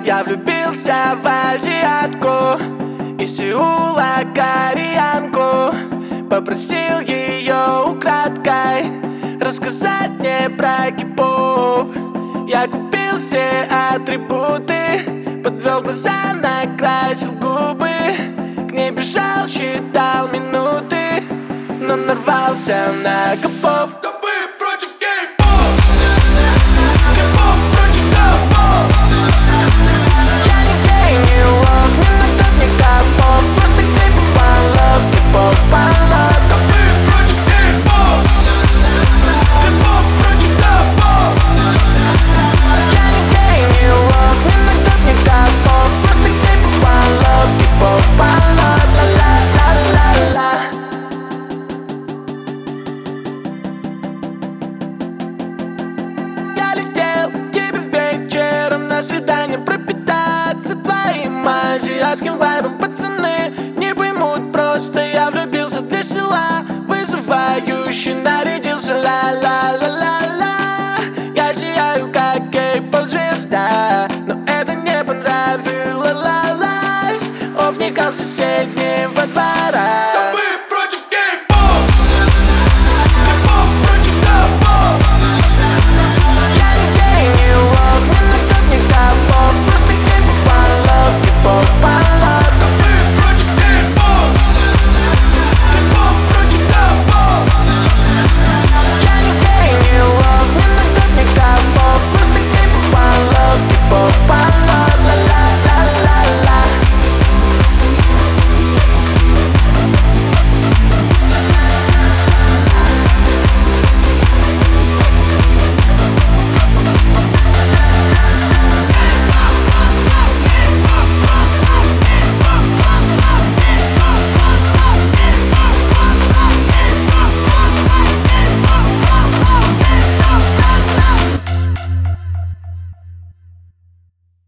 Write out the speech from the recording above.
Я влюбился в азиатку из Сеула, кореянку. Попросил ее украдкой рассказать мне про кей-поп. Я купил все атрибуты, подвел глаза, накрасил губы. К ней бежал, считал минуты, но нарвался на копов. На свидание пропитаться твоим азиатским вайбом. Пацаны не поймут, просто я влюбился для села, вызывающий на